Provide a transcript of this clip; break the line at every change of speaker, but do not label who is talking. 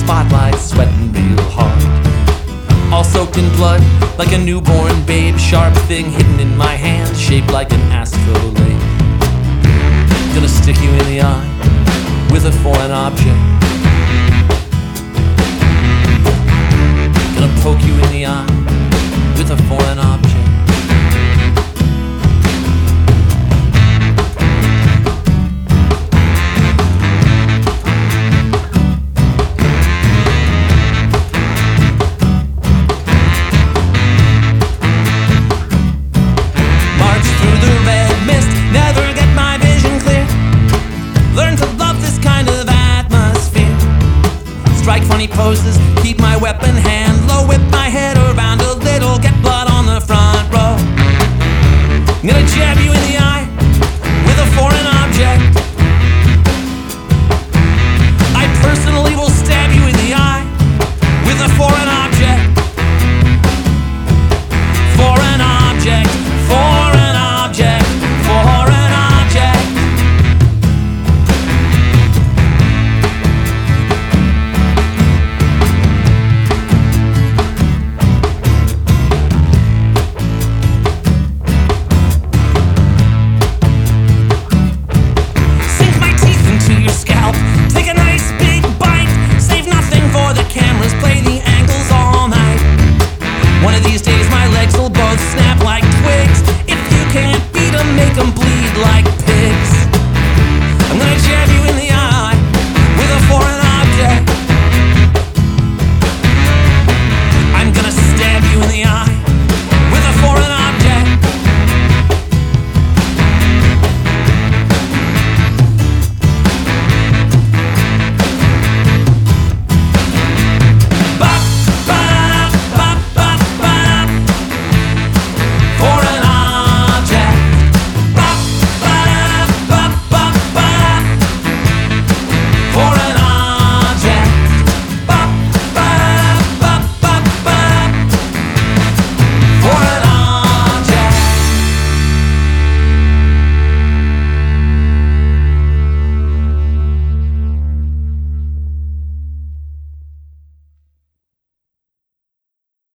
spotlight, sweating real hard. All soaked in blood, like a newborn babe. Sharp thing hidden in my hand, shaped like an astrolabe. Gonna stick you in the eye with a foreign object. Gonna poke you in the eye with a foreign object. Strike funny poses, keep my weapon hand